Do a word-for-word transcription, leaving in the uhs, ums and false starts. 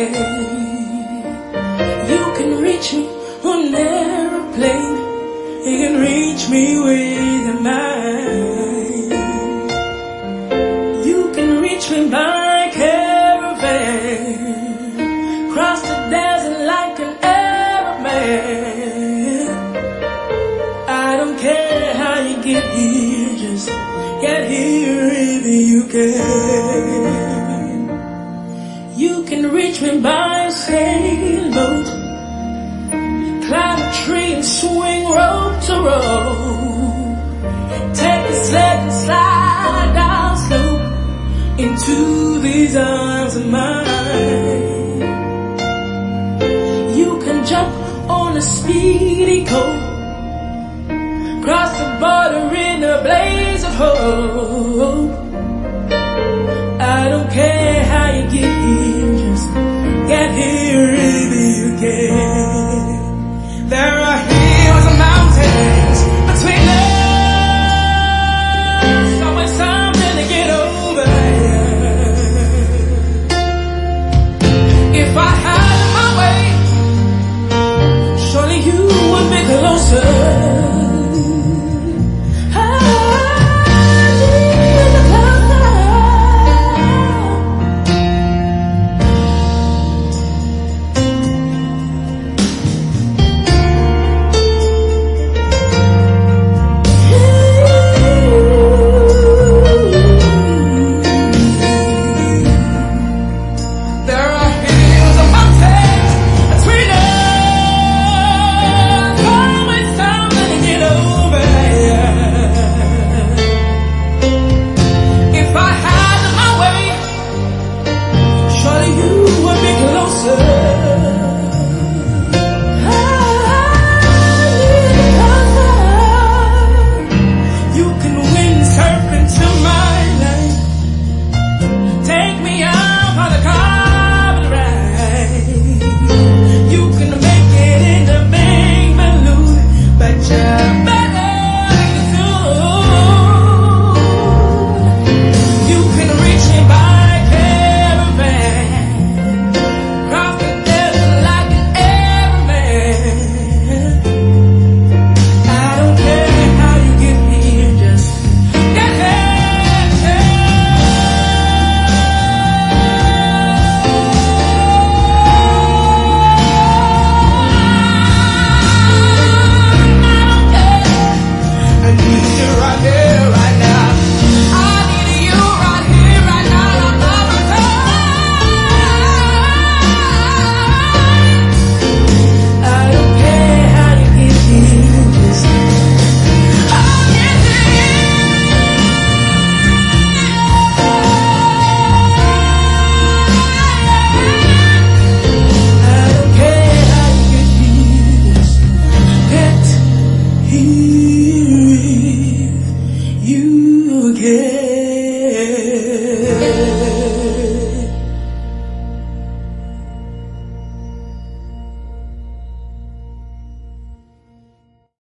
You can reach me on an airplane. You can reach me with a mind. You can reach me by caravan, cross the desert like an Arab man. I don't care how you get here, just get here if you can. You can reach me by sailboat, climb a tree and swing rope to rope, take a sled and slide down slow into these arms of mine. You can jump on a speedy coat, cross the border in a blaze of hope,